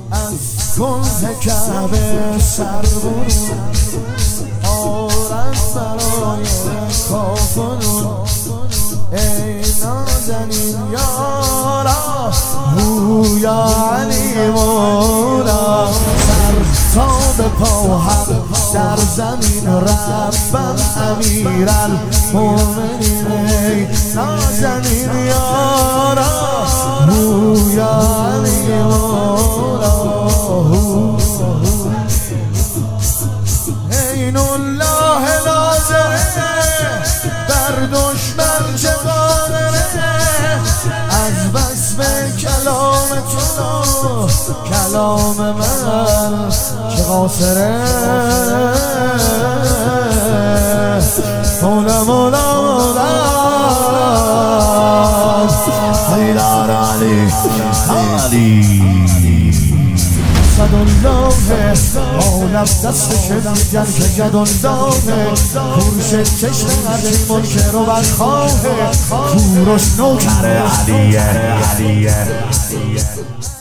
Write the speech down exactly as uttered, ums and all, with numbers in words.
از کنه کعبه سربون آرد برای کافرون ای نازنین یارا یا علی مولا سر تا به پا هم در زمین ربم امیر المؤمنین ای نازنین یارا یا علی مولا عین الله ناظره بر دشمن چه قادره از وصف کلام تو کلام من چه قاصره مولا مولا مولا حیدر علی علی صد الله عالم دستش میگن که جدالله خورشید چشم هرچی منکر و بدخواه کوروش نوکر علیه علیه